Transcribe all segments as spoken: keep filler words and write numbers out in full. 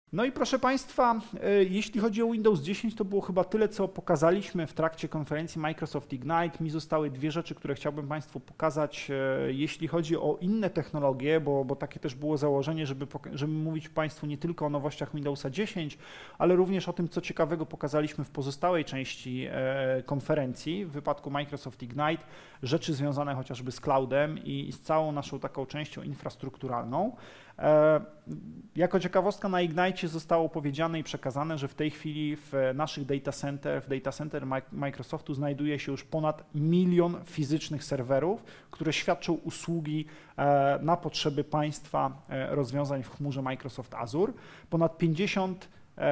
No i proszę Państwa, jeśli chodzi o Windows dziesięć, to było chyba tyle, co pokazaliśmy w trakcie konferencji Microsoft Ignite. Mi zostały dwie rzeczy, które chciałbym Państwu pokazać, jeśli chodzi o inne technologie, bo, bo takie też było założenie, żeby, żeby mówić Państwu nie tylko o nowościach Windowsa dziesięć, ale również o tym, co ciekawego pokazaliśmy w pozostałej części konferencji. W wypadku Microsoft Ignite rzeczy związane chociażby z cloudem i z całą naszą taką częścią infrastrukturalną. Jako ciekawostka na Ignite zostało powiedziane i przekazane, że w tej chwili w naszych data center, w data center Microsoftu znajduje się już ponad milion fizycznych serwerów, które świadczą usługi na potrzeby państwa rozwiązań w chmurze Microsoft Azure. Ponad pięćdziesiąt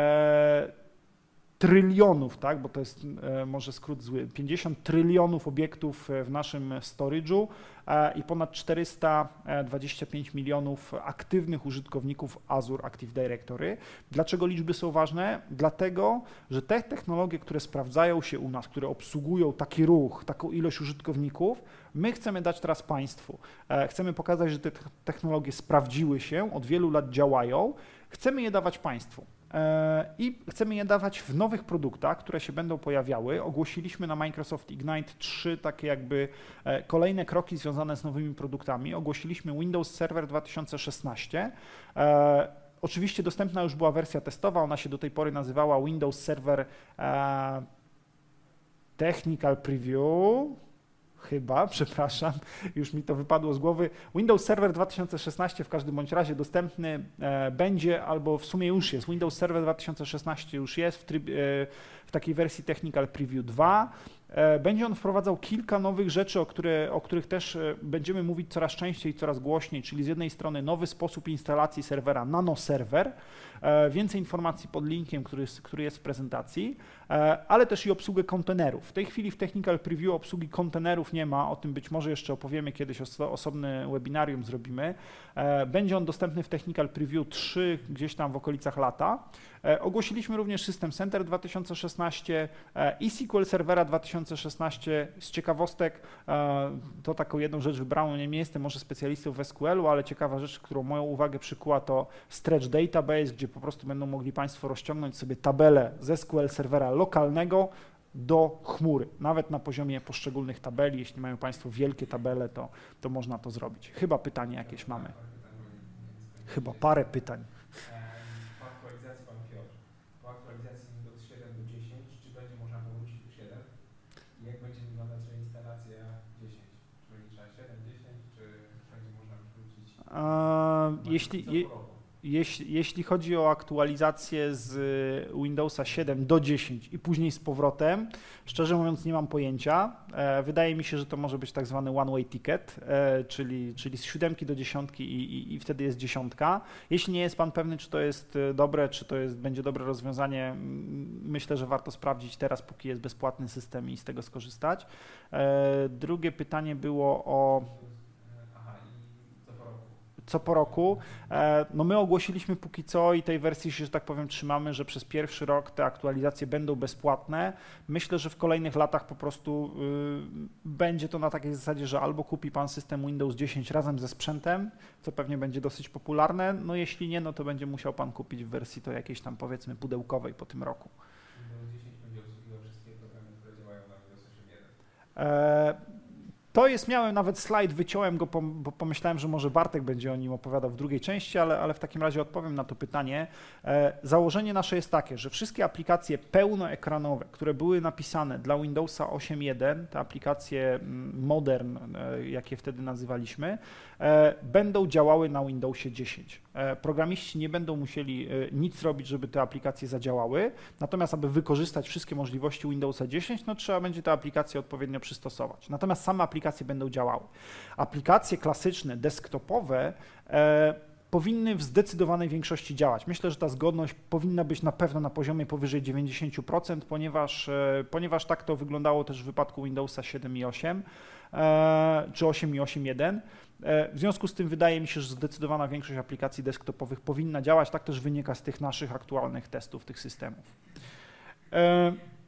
trylionów, tak, bo to jest e, może skrót zły, pięćdziesiąt trylionów obiektów w naszym storage'u e, i ponad czterysta dwadzieścia pięć milionów aktywnych użytkowników Azure Active Directory. Dlaczego liczby są ważne? Dlatego, że te technologie, które sprawdzają się u nas, które obsługują taki ruch, taką ilość użytkowników, my chcemy dać teraz Państwu. E, chcemy pokazać, że te technologie sprawdziły się, od wielu lat działają, chcemy je dawać Państwu. I chcemy je dawać w nowych produktach, które się będą pojawiały. Ogłosiliśmy na Microsoft Ignite trzy takie jakby kolejne kroki związane z nowymi produktami. Ogłosiliśmy Windows Server dwa tysiące szesnaście. Oczywiście dostępna już była wersja testowa, ona się do tej pory nazywała Windows Server Technical Preview. Chyba, przepraszam, już mi to wypadło z głowy. Windows Server dwa tysiące szesnaście w każdym bądź razie dostępny e, będzie, albo w sumie już jest. Windows Server dwa tysiące szesnaście już jest w, tryb, e, w takiej wersji Technical Preview dwa. E, będzie on wprowadzał kilka nowych rzeczy, o, które, o których też e, będziemy mówić coraz częściej i coraz głośniej, czyli z jednej strony nowy sposób instalacji serwera nanoserver, e, więcej informacji pod linkiem, który, który jest w prezentacji, e, ale też i obsługę kontenerów. W tej chwili w Technical Preview obsługi kontenerów nie ma, o tym być może jeszcze opowiemy kiedyś, oso, osobny webinarium zrobimy. E, będzie on dostępny w Technical Preview trzy gdzieś tam w okolicach lata. E, ogłosiliśmy również System Center dwa tysiące szesnaście e, i S Q L Servera dwa tysiące szesnaście. Z ciekawostek e, to taką jedną rzecz wybrałem, nie jestem może specjalistą w S Q L u, ale ciekawa rzecz, którą moją uwagę przykuła, to Stretch Database, gdzie po prostu będą mogli Państwo rozciągnąć sobie tabelę z S Q L Servera lokalnego do chmury, nawet na poziomie poszczególnych tabeli. Jeśli mają Państwo wielkie tabele, to, to można to zrobić. Chyba pytanie jakieś mamy. Chyba parę pytań. Po aktualizacji, Pan Piotr, po aktualizacji Windows siedem do dziesięć, czy będzie można powrócić do siedem? I jak będzie wyglądać reinstalacja dziesięć? Czy będzie trzeba siedem, dziesięć, czy będzie można wrócić? Uh, jeśli, je, jeśli, jeśli chodzi o aktualizację z Windowsa siedem do dziesięć i później z powrotem, szczerze mówiąc nie mam pojęcia. E, wydaje mi się, że to może być tak zwany one-way ticket, e, czyli, czyli z siódemki do dziesiątki i, i, i wtedy jest dziesiątka. Jeśli nie jest Pan pewny, czy to jest dobre, czy to jest, będzie dobre rozwiązanie, myślę, że warto sprawdzić teraz, póki jest bezpłatny system i z tego skorzystać. E, drugie pytanie było o... co po roku. No my ogłosiliśmy póki co i tej wersji się, że tak powiem, trzymamy, że przez pierwszy rok te aktualizacje będą bezpłatne. Myślę, że w kolejnych latach po prostu y, będzie to na takiej zasadzie, że albo kupi Pan system Windows dziesięć razem ze sprzętem, co pewnie będzie dosyć popularne, no jeśli nie, no to będzie musiał Pan kupić w wersji to jakiejś tam powiedzmy pudełkowej po tym roku. Windows dziesięć będzie obsługiwał wszystkie programy, które działają na Windows osiem jeden. E, To jest, miałem nawet slajd, wyciąłem go, bo pomyślałem, że może Bartek będzie o nim opowiadał w drugiej części, ale, ale w takim razie odpowiem na to pytanie. Założenie nasze jest takie, że wszystkie aplikacje pełnoekranowe, które były napisane dla Windowsa osiem jeden, te aplikacje modern, jak je wtedy nazywaliśmy, będą działały na Windowsie dziesięć. Programiści nie będą musieli nic robić, żeby te aplikacje zadziałały, natomiast aby wykorzystać wszystkie możliwości Windowsa dziesięć, no trzeba będzie te aplikacje odpowiednio przystosować. Natomiast same aplikacje będą działały. Aplikacje klasyczne, desktopowe e, powinny w zdecydowanej większości działać. Myślę, że ta zgodność powinna być na pewno na poziomie powyżej dziewięćdziesiąt procent, ponieważ, e, ponieważ tak to wyglądało też w wypadku Windowsa siedem i osiem, e, czy osiem i osiem jeden. E, w związku z tym wydaje mi się, że zdecydowana większość aplikacji desktopowych powinna działać. Tak też wynika z tych naszych aktualnych testów tych systemów. E,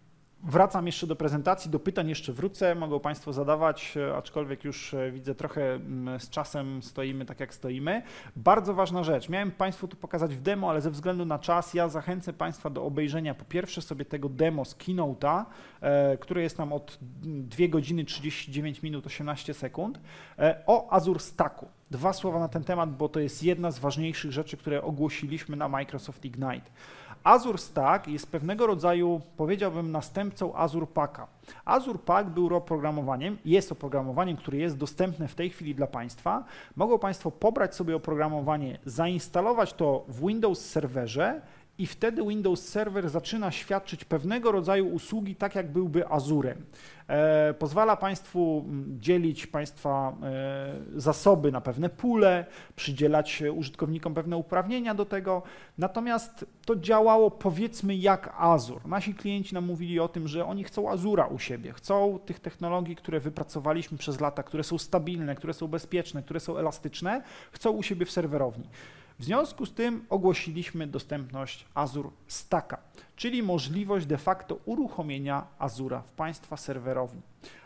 Wracam jeszcze do prezentacji, do pytań jeszcze wrócę, mogą Państwo zadawać, aczkolwiek już widzę trochę z czasem stoimy tak jak stoimy. Bardzo ważna rzecz, miałem Państwu tu pokazać w demo, ale ze względu na czas ja zachęcę Państwa do obejrzenia po pierwsze sobie tego demo z Keynote'a, e, które jest nam od dwie godziny trzydzieści dziewięć minut osiemnaście sekund, e, o Azure Stacku. Dwa słowa na ten temat, bo to jest jedna z ważniejszych rzeczy, które ogłosiliśmy na Microsoft Ignite. Azure Stack jest pewnego rodzaju, powiedziałbym, następcą Azure Packa. Azure Pack był oprogramowaniem, jest oprogramowaniem, które jest dostępne w tej chwili dla Państwa. Mogą Państwo pobrać sobie oprogramowanie, zainstalować to w Windows Serverze i wtedy Windows Server zaczyna świadczyć pewnego rodzaju usługi, tak jak byłby Azurem. E, pozwala Państwu dzielić Państwa e, zasoby na pewne pule, przydzielać użytkownikom pewne uprawnienia do tego, natomiast to działało powiedzmy jak Azure. Nasi klienci nam mówili o tym, że oni chcą Azura u siebie, chcą tych technologii, które wypracowaliśmy przez lata, które są stabilne, które są bezpieczne, które są elastyczne, chcą u siebie w serwerowni. W związku z tym ogłosiliśmy dostępność Azure Stacka, czyli możliwość de facto uruchomienia Azura w Państwa serwerowni.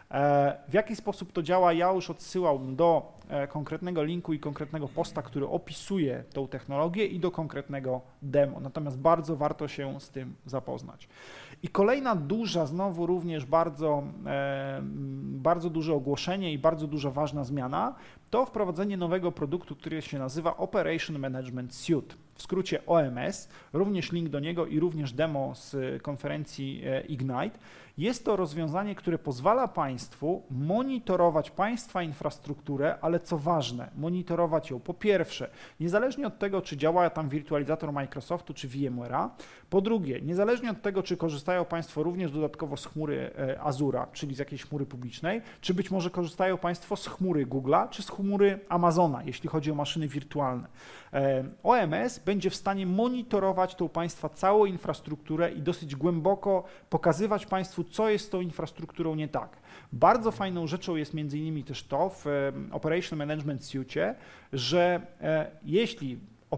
W jaki sposób to działa? Ja już odsyłam do konkretnego linku i konkretnego posta, który opisuje tą technologię i do konkretnego demo. Natomiast bardzo warto się z tym zapoznać. I kolejna duża, znowu również bardzo, bardzo duże ogłoszenie i bardzo duża ważna zmiana to wprowadzenie nowego produktu, który się nazywa Operation Management Suite, w skrócie O M S, również link do niego i również demo z konferencji Ignite. Jest to rozwiązanie, które pozwala Państwu monitorować Państwa infrastrukturę, ale co ważne, monitorować ją po pierwsze, niezależnie od tego, czy działa tam wirtualizator Microsoftu czy VMware'a, po drugie, niezależnie od tego, czy korzystają Państwo również dodatkowo z chmury Azura, czyli z jakiejś chmury publicznej, czy być może korzystają Państwo z chmury Google'a, czy z chmury Amazona, jeśli chodzi o maszyny wirtualne. O M S będzie w stanie monitorować tą Państwa całą infrastrukturę i dosyć głęboko pokazywać Państwu, co jest z tą infrastrukturą nie tak. Bardzo fajną rzeczą jest między innymi też to w Operation Management Suite, że jeśli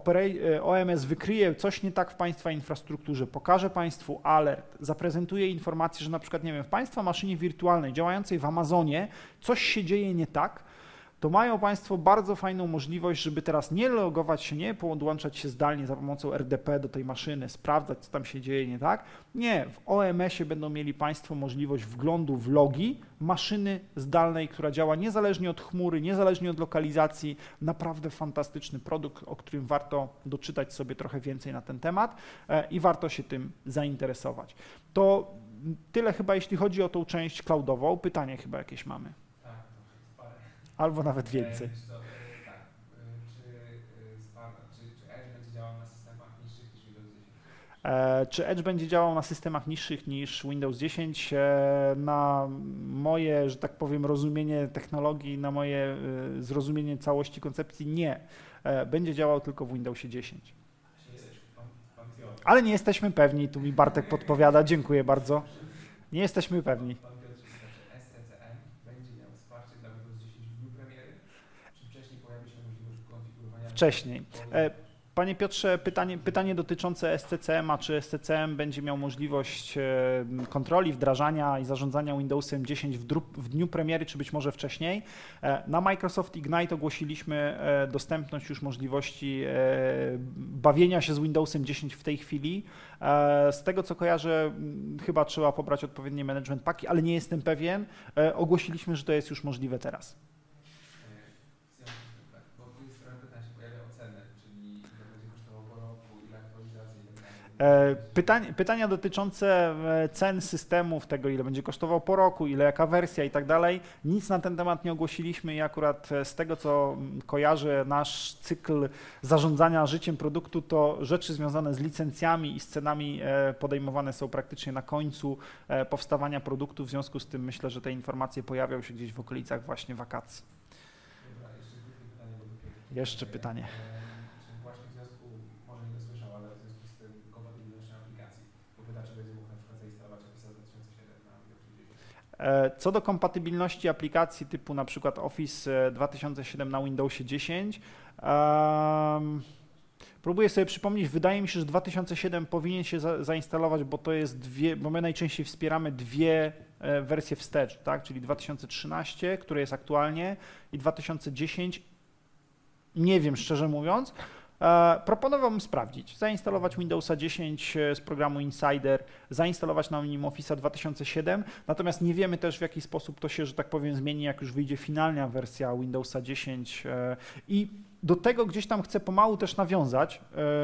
O M S wykryje coś nie tak w Państwa infrastrukturze, pokaże Państwu alert, zaprezentuje informację, że na przykład, nie wiem, w Państwa maszynie wirtualnej działającej w Amazonie coś się dzieje nie tak, to mają Państwo bardzo fajną możliwość, żeby teraz nie logować się, nie podłączać się zdalnie za pomocą R D P do tej maszyny, sprawdzać, co tam się dzieje nie tak. Nie, w O M S-ie będą mieli Państwo możliwość wglądu w logi maszyny zdalnej, która działa niezależnie od chmury, niezależnie od lokalizacji. Naprawdę fantastyczny produkt, o którym warto doczytać sobie trochę więcej na ten temat i warto się tym zainteresować. To tyle chyba, jeśli chodzi o tą część cloudową. Pytanie chyba jakieś mamy. Albo nawet więcej. E, co, e, tak. E, czy, czy, czy Edge będzie działał na systemach niższych niż Windows dziesięć? E, czy Edge będzie działał na systemach niższych niż Windows dziesięć? E, na moje, że tak powiem, rozumienie technologii, na moje e, zrozumienie całości koncepcji nie. E, będzie działał tylko w Windowsie dziesięć. Ale nie jesteśmy pewni, tu mi Bartek podpowiada, dziękuję bardzo. Nie jesteśmy pewni. Wcześniej. Panie Piotrze, pytanie, pytanie dotyczące S C C M-a. Czy S C C M będzie miał możliwość kontroli, wdrażania i zarządzania Windowsem dziesięć w, w dniu premiery, czy być może wcześniej? Na Microsoft Ignite ogłosiliśmy dostępność już możliwości bawienia się z Windowsem dziesięć w tej chwili. Z tego, co kojarzę, chyba trzeba pobrać odpowiednie management paki, ale nie jestem pewien. Ogłosiliśmy, że to jest już możliwe teraz. Pytania, pytania dotyczące cen systemów, tego ile będzie kosztował po roku, ile jaka wersja i tak dalej, nic na ten temat nie ogłosiliśmy i akurat z tego, co kojarzę nasz cykl zarządzania życiem produktu, to rzeczy związane z licencjami i z cenami podejmowane są praktycznie na końcu powstawania produktu, w związku z tym myślę, że te informacje pojawią się gdzieś w okolicach właśnie wakacji. Jeszcze pytanie. Co do kompatybilności aplikacji typu na przykład Office dwa tysiące siedem na Windowsie dziesięć, um, Próbuję sobie przypomnieć, wydaje mi się, że dwa tysiące siedem powinien się za, zainstalować, bo to jest dwie, bo my najczęściej wspieramy dwie e, wersje wstecz, tak? Czyli dwa tysiące trzynaście, które jest aktualnie, i dwa tysiące dziesięć, nie wiem szczerze mówiąc. E, proponowałbym sprawdzić, zainstalować Windowsa dziesięć z programu Insider, zainstalować na nim Office'a dwa tysiące siedem, natomiast nie wiemy też, w jaki sposób to się, że tak powiem, zmieni, jak już wyjdzie finalna wersja Windowsa dziesięć e, i do tego gdzieś tam chcę pomału też nawiązać.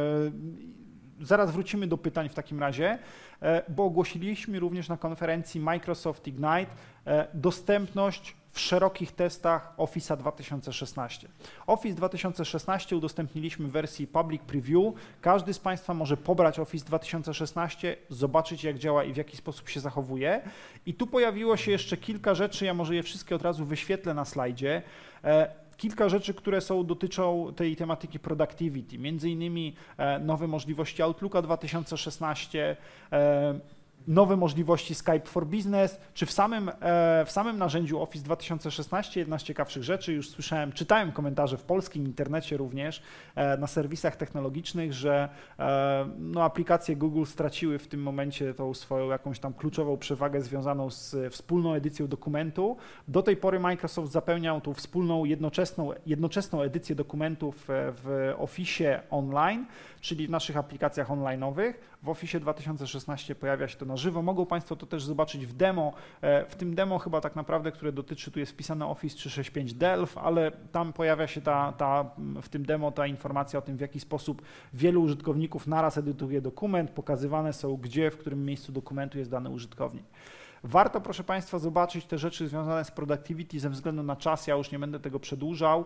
E, zaraz wrócimy do pytań w takim razie, e, bo ogłosiliśmy również na konferencji Microsoft Ignite e, dostępność w szerokich testach Office'a dwa tysiące szesnaście. Office dwa tysiące szesnaście udostępniliśmy w wersji Public Preview. Każdy z Państwa może pobrać Office dwa tysiące szesnaście, zobaczyć jak działa i w jaki sposób się zachowuje. I tu pojawiło się jeszcze kilka rzeczy, ja może je wszystkie od razu wyświetlę na slajdzie. Kilka rzeczy, które są, dotyczą tej tematyki productivity, między innymi nowe możliwości Outlooka dwa tysiące szesnaście, nowe możliwości Skype for Business, czy w samym, w samym narzędziu Office dwa tysiące szesnaście jedna z ciekawszych rzeczy, już słyszałem, czytałem komentarze w polskim internecie również, na serwisach technologicznych, że no, aplikacje Google straciły w tym momencie tą swoją jakąś tam kluczową przewagę związaną z wspólną edycją dokumentu. Do tej pory Microsoft zapełniał tą wspólną, jednoczesną, jednoczesną edycję dokumentów w Office Online, czyli w naszych aplikacjach online'owych. W Office dwa tysiące szesnaście pojawia się to na żywo. Mogą Państwo to też zobaczyć w demo. W tym demo chyba tak naprawdę, które dotyczy, tu jest wpisane Office trzysta sześćdziesiąt pięć Delph, ale tam pojawia się ta, ta, w tym demo ta informacja o tym, w jaki sposób wielu użytkowników naraz edytuje dokument. Pokazywane są, gdzie, w którym miejscu dokumentu jest dany użytkownik. Warto, proszę Państwa, zobaczyć te rzeczy związane z productivity ze względu na czas. Ja już nie będę tego przedłużał.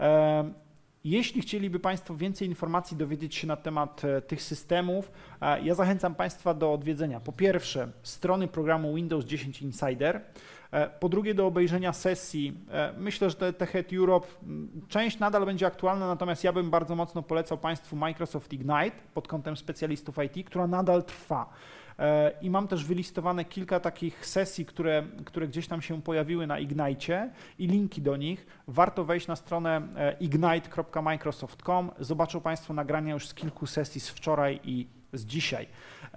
Jeśli chcieliby Państwo więcej informacji dowiedzieć się na temat tych systemów, ja zachęcam Państwa do odwiedzenia po pierwsze strony programu Windows dziesięć Insider, po drugie do obejrzenia sesji. Myślę, że Tech Ed Europe, część nadal będzie aktualna, natomiast ja bym bardzo mocno polecał Państwu Microsoft Ignite pod kątem specjalistów I T, która nadal trwa. I mam też wylistowane kilka takich sesji, które, które gdzieś tam się pojawiły na Ignite i linki do nich. Warto wejść na stronę ignite kropka microsoft kropka com. Zobaczą Państwo nagrania już z kilku sesji z wczoraj i z dzisiaj.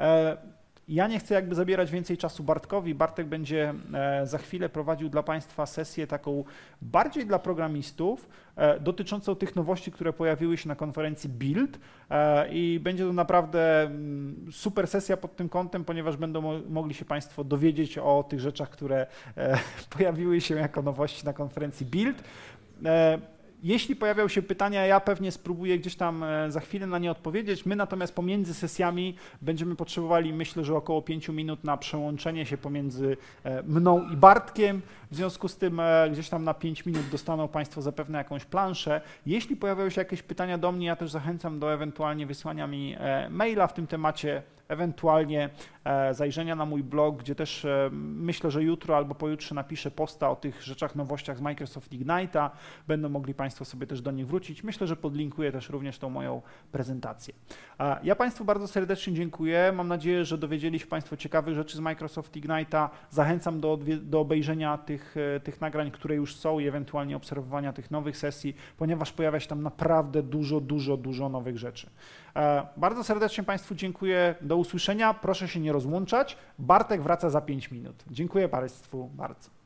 Ja nie chcę jakby zabierać więcej czasu Bartkowi. Bartek będzie za chwilę prowadził dla Państwa sesję taką bardziej dla programistów, dotyczącą tych nowości, które pojawiły się na konferencji Build i będzie to naprawdę super sesja pod tym kątem, ponieważ będą mogli się Państwo dowiedzieć o tych rzeczach, które pojawiły się jako nowości na konferencji Build. Jeśli pojawią się pytania, ja pewnie spróbuję gdzieś tam za chwilę na nie odpowiedzieć. My natomiast pomiędzy sesjami będziemy potrzebowali, myślę, że około pięciu minut na przełączenie się pomiędzy mną i Bartkiem. W związku z tym gdzieś tam na pięć minut dostaną Państwo zapewne jakąś planszę. Jeśli pojawiają się jakieś pytania do mnie, ja też zachęcam do ewentualnie wysłania mi maila w tym temacie, ewentualnie zajrzenia na mój blog, gdzie też myślę, że jutro albo pojutrze napiszę posta o tych rzeczach, nowościach z Microsoft Ignite'a. Będą mogli Państwo sobie też do nich wrócić. Myślę, że podlinkuję też również tą moją prezentację. Ja Państwu bardzo serdecznie dziękuję. Mam nadzieję, że dowiedzieli się Państwo ciekawych rzeczy z Microsoft Ignite'a. Zachęcam do, do obejrzenia tych, tych nagrań, które już są i ewentualnie obserwowania tych nowych sesji, ponieważ pojawia się tam naprawdę dużo, dużo, dużo nowych rzeczy. Bardzo serdecznie Państwu dziękuję. Do usłyszenia. Proszę się nie rozłączać. Bartek wraca za pięć minut. Dziękuję Państwu bardzo.